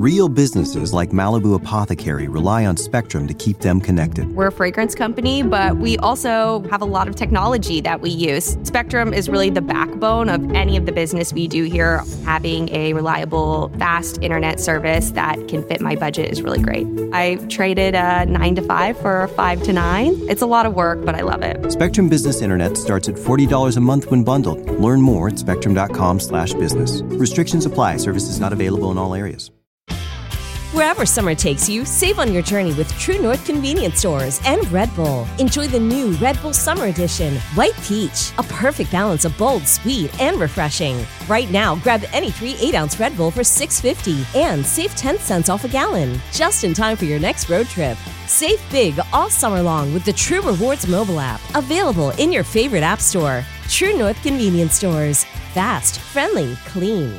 Real businesses like Malibu Apothecary rely on Spectrum to keep them connected. We're a fragrance company, but we also have a lot of technology that we use. Spectrum is really the backbone of any of the business we do here. Having a reliable, fast internet service that can fit my budget is really great. I traded a 9 to 5 for a 5 to 9. It's a lot of work, but I love it. Spectrum Business Internet starts at $40 a month when bundled. Learn more at spectrum.com/business. Restrictions apply. Services not available in all areas. Wherever summer takes you, save on your journey with True North Convenience Stores and Red Bull. Enjoy the new Red Bull Summer Edition, White Peach, a perfect balance of bold, sweet, and refreshing. Right now, grab any 3 8-ounce Red Bull for $6.50 and save 10 cents off a gallon, just in time for your next road trip. Save big all summer long with the True Rewards mobile app, available in your favorite app store. True North Convenience Stores. Fast, friendly, clean.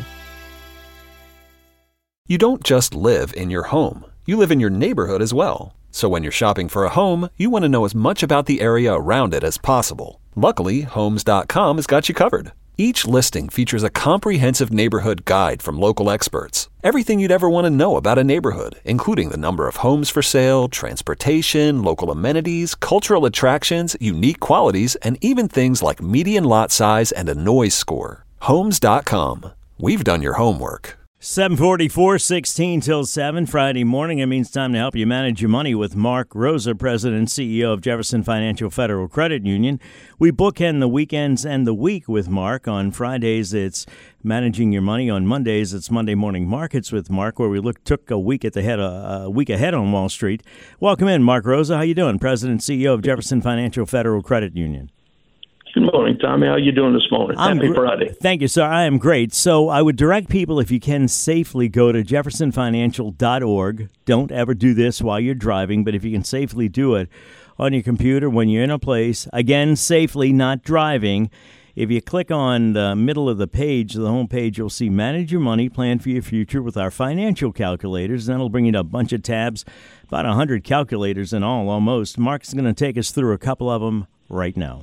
You don't just live in your home. You live in your neighborhood as well. So when you're shopping for a home, you want to know as much about the area around it as possible. Luckily, Homes.com has got you covered. Each listing features a comprehensive neighborhood guide from local experts. Everything you'd ever want to know about a neighborhood, including the number of homes for sale, transportation, local amenities, cultural attractions, unique qualities, and even things like median lot size and a noise score. Homes.com. We've done your homework. 7:44, 16 till 7, Friday morning. It means time to help you manage your money with Mark Rosa, President and CEO of Jefferson Financial Federal Credit Union. We bookend the weekends and the week with Mark. On Fridays, it's Managing Your Money. On Mondays, it's Monday Morning Markets with Mark, where we took a week ahead on Wall Street. Welcome in, Mark Rosa. How you doing? President and CEO of Jefferson Financial Federal Credit Union. Good morning, Tommy. How are you doing this morning? Happy Friday. Thank you, sir. I am great. So I would direct people, if you can, safely go to jeffersonfinancial.org. Don't ever do this while you're driving, but if you can safely do it on your computer when you're in a place, again, safely, not driving. If you click on the middle of the page, the home page, you'll see Manage Your Money, Plan for Your Future with our financial calculators. And that'll bring you to a bunch of tabs, about 100 calculators in all, almost. Mark's going to take us through a couple of them right now.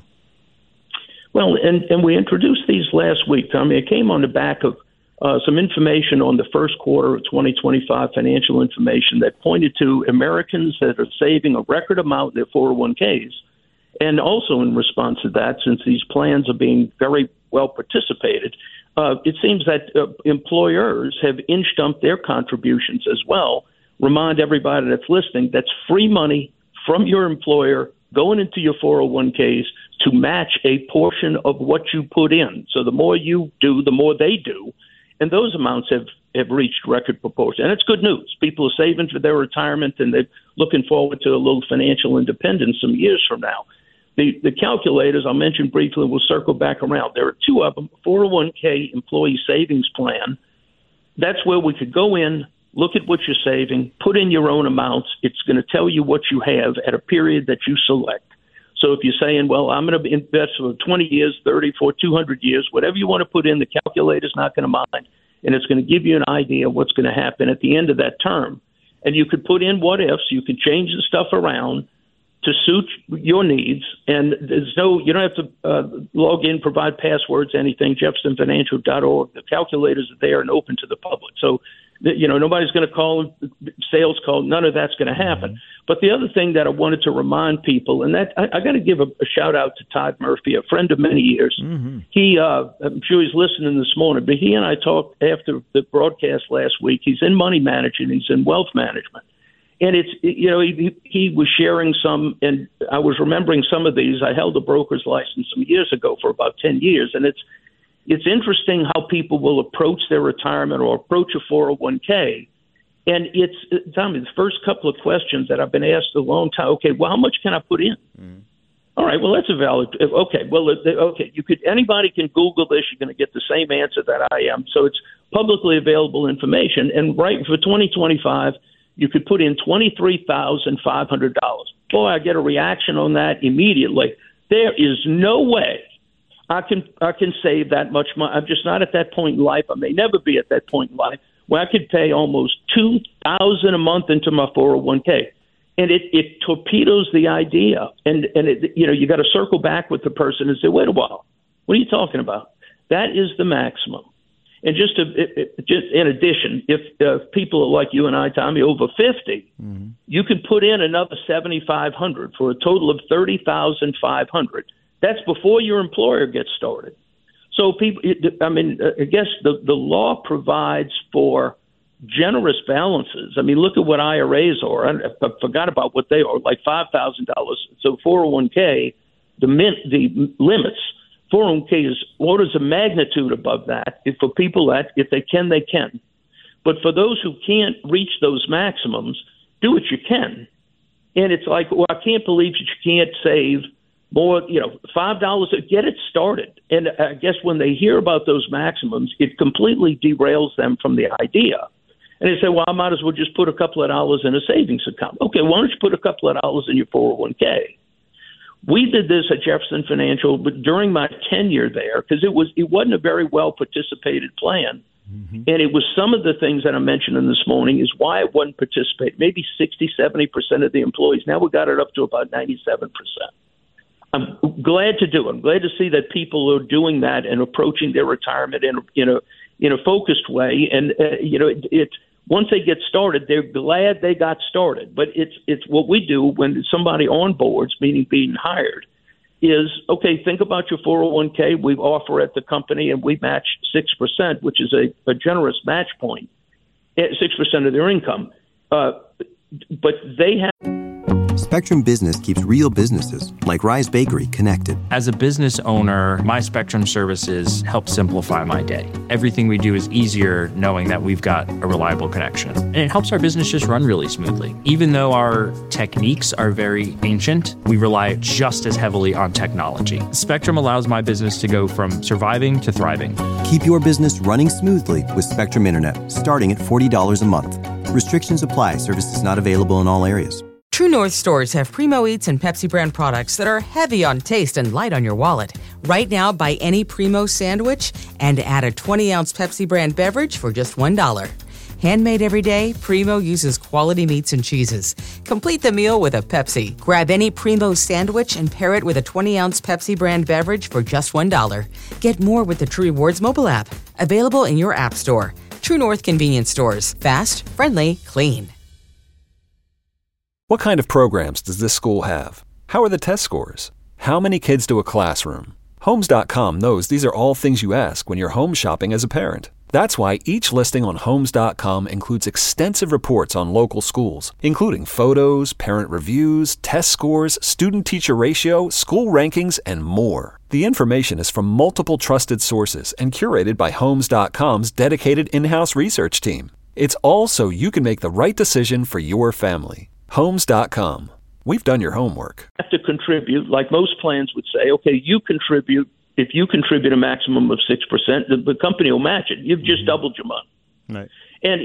Well, and we introduced these last week, Tommy. It came on the back of some information on the first quarter of 2025 financial information that pointed to Americans that are saving a record amount in their 401ks. And also in response to that, since these plans are being very well participated, it seems that employers have inched up their contributions as well. Remind everybody that's listening, that's free money from your employer going into your 401ks to match a portion of what you put in. So the more you do, the more they do. And those amounts have reached record proportions. And it's good news. People are saving for their retirement, and they're looking forward to a little financial independence some years from now. The calculators I'll mention briefly, and we'll circle back around. There are two of them. 401k employee savings plan. That's where we could go in, look at what you're saving, put in your own amounts. It's going to tell you what you have at a period that you select. So if you're saying, well, I'm going to invest for 20 years, 30, 40, 200 years, whatever you want to put in, the calculator's not going to mind. And it's going to give you an idea of what's going to happen at the end of that term. And you could put in what ifs. You could change the stuff around to suit your needs. And you don't have to log in, provide passwords, anything. JeffersonFinancial.org. The calculators are there and open to the public. So, nobody's going to call sales call. None of that's going to happen. Mm-hmm. But the other thing that I wanted to remind people, and that I got to give a shout out to Todd Murphy, a friend of many years. Mm-hmm. He, I'm sure he's listening this morning, but he and I talked after the broadcast last week. He's in money management. He's in wealth management. And it's, he was sharing some, and I was remembering some of these. I held a broker's license some years ago for about 10 years. And it's interesting how people will approach their retirement or approach a 401k. And Tommy, the first couple of questions that I've been asked a long time, okay, well, how much can I put in? Mm. All right, well, that's a valid, okay, well, okay, anybody can Google this. You're going to get the same answer that I am. So it's publicly available information. And right for 2025, you could put in $23,500. Boy, I get a reaction on that immediately. There is no way I can save that much money. I'm just not at that point in life. I may never be at that point in life where I could pay almost $2,000 a month into my 401k. And it torpedoes the idea. And you got to circle back with the person and say, wait a while, what are you talking about? That is the maximum. And just in addition, if people like you and I, Tommy, over 50, you could put in another $7,500 for a total of $30,500. That's before your employer gets started. So I guess the law provides for generous balances. I mean, look at what IRAs are. I forgot about what they are, like $5,000. So 401k, the limits. 401k is orders of magnitude above that. For people that, if they can, they can. But for those who can't reach those maximums, do what you can. And it's like, well, I can't believe that you can't save more, $5, get it started. And I guess when they hear about those maximums, it completely derails them from the idea. And they say, well, I might as well just put a couple of dollars in a savings account. Okay, why don't you put a couple of dollars in your 401k? We did this at Jefferson Financial, but during my tenure there, because it wasn't a very well participated plan. Mm-hmm. And it was some of the things that I mentioned in this morning is why it wasn't participated. Maybe 60-70% of the employees. Now we got it up to about 97%. I'm glad to do it. I'm glad to see that people are doing that and approaching their retirement in a focused way. And once they get started, they're glad they got started. But it's what we do when somebody onboards, meaning being hired, is, okay, think about your 401k. We offer at the company, and we match 6%, which is a generous match point, 6% of their income. But they have. Spectrum Business keeps real businesses, like Rise Bakery, connected. As a business owner, my Spectrum services help simplify my day. Everything we do is easier knowing that we've got a reliable connection. And it helps our business just run really smoothly. Even though our techniques are very ancient, we rely just as heavily on technology. Spectrum allows my business to go from surviving to thriving. Keep your business running smoothly with Spectrum Internet, starting at $40 a month. Restrictions apply. Services not available in all areas. True North stores have Primo Eats and Pepsi brand products that are heavy on taste and light on your wallet. Right now, buy any Primo sandwich and add a 20-ounce Pepsi brand beverage for just $1. Handmade every day, Primo uses quality meats and cheeses. Complete the meal with a Pepsi. Grab any Primo sandwich and pair it with a 20-ounce Pepsi brand beverage for just $1. Get more with the True Rewards mobile app. Available in your app store. True North convenience stores. Fast, friendly, clean. What kind of programs does this school have? How are the test scores? How many kids do a classroom? Homes.com knows these are all things you ask when you're home shopping as a parent. That's why each listing on Homes.com includes extensive reports on local schools, including photos, parent reviews, test scores, student-teacher ratio, school rankings, and more. The information is from multiple trusted sources and curated by Homes.com's dedicated in-house research team. It's all so you can make the right decision for your family. Homes.com. We've done your homework. Have to contribute, like most plans would say, okay, you contribute. If you contribute a maximum of 6%, the company will match it. You've just doubled your money. Right. And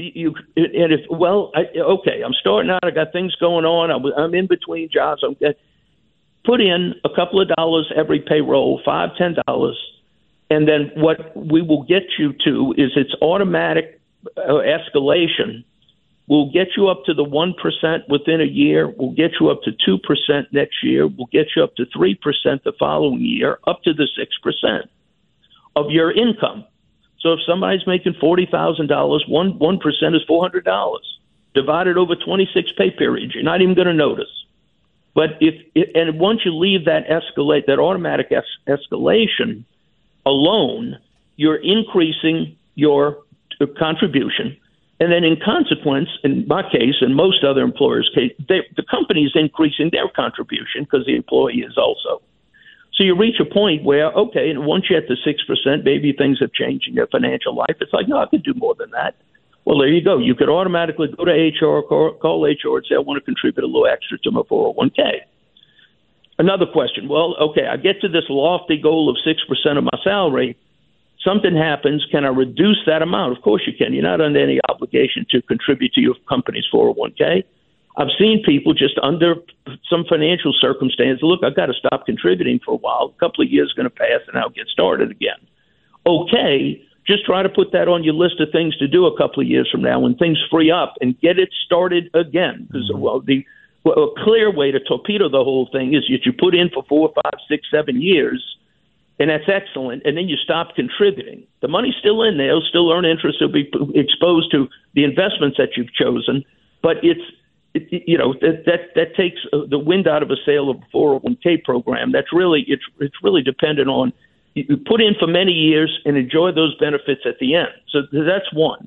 I'm starting out. I got things going on. I'm in between jobs. Put in a couple of dollars every payroll, $5, $10, and then what we will get you to is its automatic escalation. We'll get you up to the 1% within a year. We'll get you up to 2% next year. We'll get you up to 3% the following year, up to the 6% of your income. So if somebody's making $40,000, 1% is $400 divided over 26 pay periods. You're not even going to notice. But and once you leave that automatic escalation alone, you're increasing your contribution. And then in consequence, in my case, and most other employers' case, the company is increasing their contribution because the employee is also. So you reach a point where, okay, and once you're at the 6%, maybe things have changed in your financial life. It's like, no, I could do more than that. Well, there you go. You could automatically go to HR, call HR and say, I want to contribute a little extra to my 401k. Another question. Well, okay, I get to this lofty goal of 6% of my salary. Something happens, can I reduce that amount? Of course you can. You're not under any obligation to contribute to your company's 401k. I've seen people just under some financial circumstance, look, I've got to stop contributing for a while. A couple of years is going to pass, and I'll get started again. Okay, just try to put that on your list of things to do a couple of years from now when things free up and get it started again. Because, a clear way to torpedo the whole thing is that you put in for 4, 5, 6, 7 years, and that's excellent, and then you stop contributing. The money's still in there. It'll still earn interest. It'll be exposed to the investments that you've chosen, but that takes the wind out of a sail of a 401k program. That's really it's really dependent on you put in for many years and enjoy those benefits at the end. So that's one.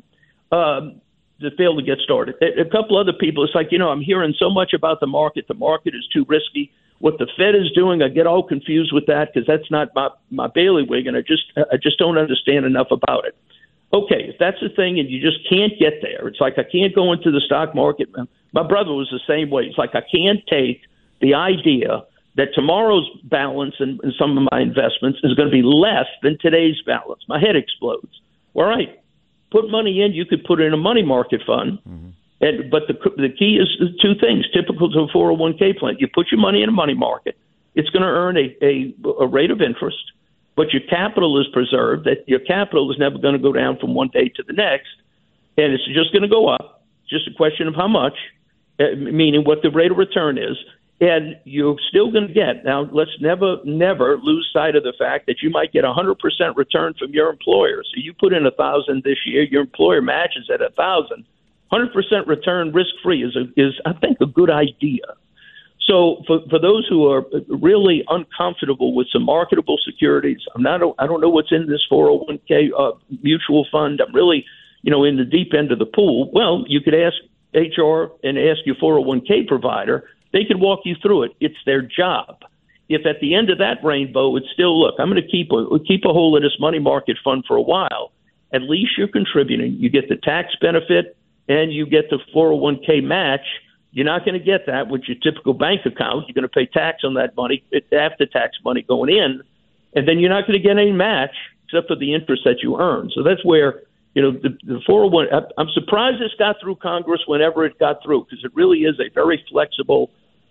To fail to get started. A couple other people, it's like, I'm hearing so much about the market. The market is too risky. What the Fed is doing, I get all confused with that because that's not my bailiwick, and I just don't understand enough about it. Okay, if that's the thing and you just can't get there, it's like I can't go into the stock market. My brother was the same way. It's like I can't take the idea that tomorrow's balance in some of my investments is going to be less than today's balance. My head explodes. All right. Put money in, you could put it in a money market fund. Mm-hmm. But the key is two things, typical to a 401k plan. You put your money in a money market. It's going to earn a rate of interest, but your capital is preserved. That your capital is never going to go down from one day to the next, and it's just going to go up. Just a question of how much, meaning what the rate of return is. And you're still going to get, now let's never lose sight of the fact that you might get 100% return from your employer. So you put in $1,000 this year, your employer matches at $1,000. 100% return risk-free is I think, a good idea. So for those who are really uncomfortable with some marketable securities, I don't know what's in this 401k mutual fund. I'm really, in the deep end of the pool. Well, you could ask HR and ask your 401k provider. They can walk you through it. It's their job. If at the end of that rainbow, it's still, look, I'm going to keep a hold of this money market fund for a while, at least you're contributing. You get the tax benefit and you get the 401k match. You're not going to get that with your typical bank account. You're going to pay tax on that money, after-tax money going in, and then you're not going to get any match except for the interest that you earn. So that's where, the 401, I'm surprised this got through Congress whenever it got through, because it really is a very flexible,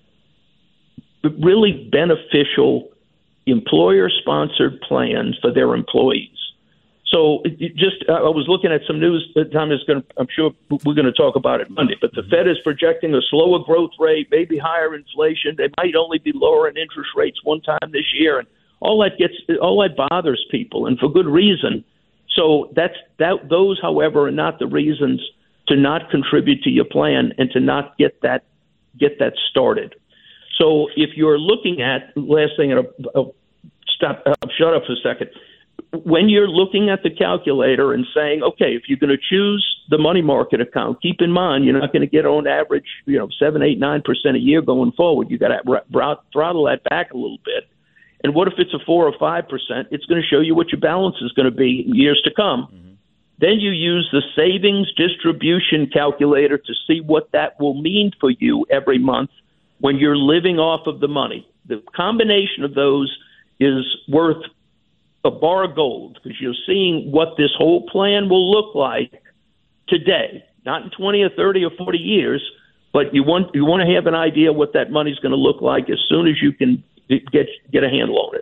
really beneficial employer-sponsored plan for their employees. So I was looking at some news. I'm sure we're going to talk about it Monday, but the Fed is projecting a slower growth rate, maybe higher inflation. They might only be lowering interest rates one time this year, and all that bothers people, and for good reason. So those, however, are not the reasons to not contribute to your plan and to not get that started. So if you're looking at, last thing, and I'll shut up for a second. When you're looking at the calculator and saying, okay, if you're going to choose the money market account, keep in mind you're not going to get on average, 7, 8, 9% a year going forward. You got to throttle that back a little bit. And what if it's a 4 or 5%? It's going to show you what your balance is going to be in years to come. Mm-hmm. Then you use the savings distribution calculator to see what that will mean for you every month when you're living off of the money. The combination of those is worth a bar of gold, because you're seeing what this whole plan will look like today, not in 20 or 30 or 40 years, but you want to have an idea what that money's going to look like as soon as you can get a handle on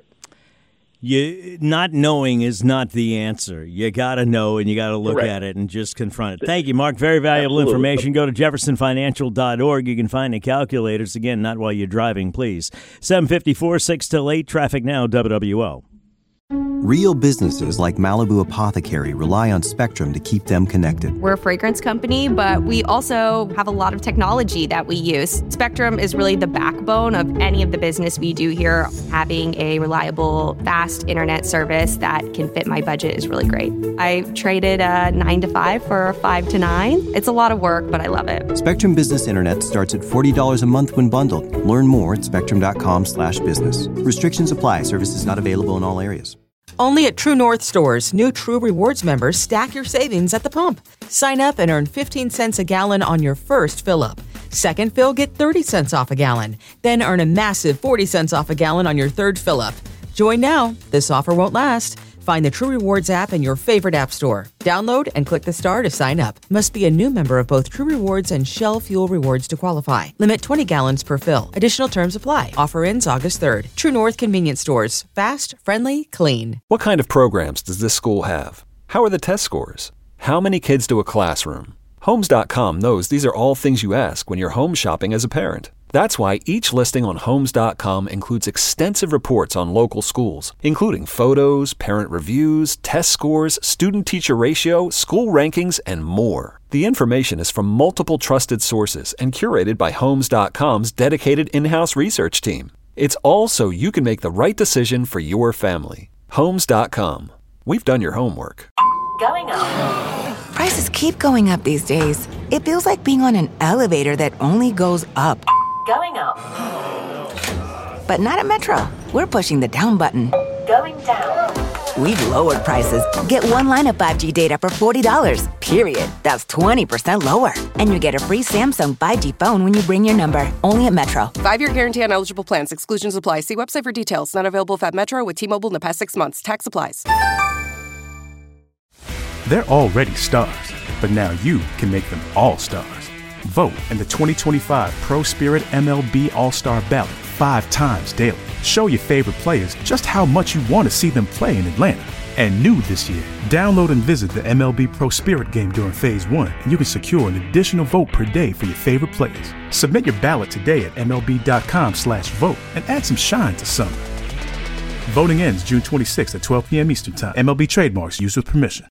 it. Not knowing is not the answer. You got to know, and you got to look Correct. at it and just confront it. Thank you, Mark. Very valuable Absolutely. information. Go to jeffersonfinancial.org. You can find the calculators. Again, not while you're driving, please. 7:54, 6 till 8. Traffic now, WWL. Real businesses like Malibu Apothecary rely on Spectrum to keep them connected. We're a fragrance company, but we also have a lot of technology that we use. Spectrum is really the backbone of any of the business we do here. Having a reliable, fast internet service that can fit my budget is really great. I traded a 9 to 5 for a 5 to 9. It's a lot of work, but I love it. Spectrum Business Internet starts at $40 a month when bundled. Learn more at spectrum.com/business. Restrictions apply. Services not available in all areas. Only at True North stores, new True Rewards members stack your savings at the pump. Sign up and earn 15 cents a gallon on your first fill-up. Second fill, get 30 cents off a gallon. Then earn a massive 40 cents off a gallon on your third fill-up. Join now. This offer won't last. Find the True Rewards app in your favorite app store. Download and click the star to sign up. Must be a new member of both True Rewards and Shell Fuel Rewards to qualify. Limit 20 gallons per fill. Additional terms apply. Offer ends August 3rd. True North Convenience Stores. Fast, friendly, clean. What kind of programs does this school have? How are the test scores? How many kids do a classroom? Homes.com knows these are all things you ask when you're home shopping as a parent. That's why each listing on Homes.com includes extensive reports on local schools, including photos, parent reviews, test scores, student-teacher ratio, school rankings, and more. The information is from multiple trusted sources and curated by Homes.com's dedicated in-house research team. It's all so you can make the right decision for your family. Homes.com. We've done your homework. Going up. Prices keep going up these days. It feels like being on an elevator that only goes up. Going up. But not at Metro. We're pushing the down button. Going down. We've lowered prices. Get one line of 5G data for $40, period. That's 20% lower. And you get a free Samsung 5G phone when you bring your number. Only at Metro. 5-year guarantee on eligible plans. Exclusions apply. See website for details. Not available at Metro with T-Mobile in the past 6 months. Tax applies. They're already stars, but now you can make them all stars. Vote in the 2025 Pro Spirit MLB All-Star Ballot 5 times daily. Show your favorite players just how much you want to see them play in Atlanta. And new this year, download and visit the MLB Pro Spirit game during Phase 1, and you can secure an additional vote per day for your favorite players. Submit your ballot today at MLB.com/vote and add some shine to summer. Voting ends June 26th at 12 p.m. Eastern Time. MLB trademarks used with permission.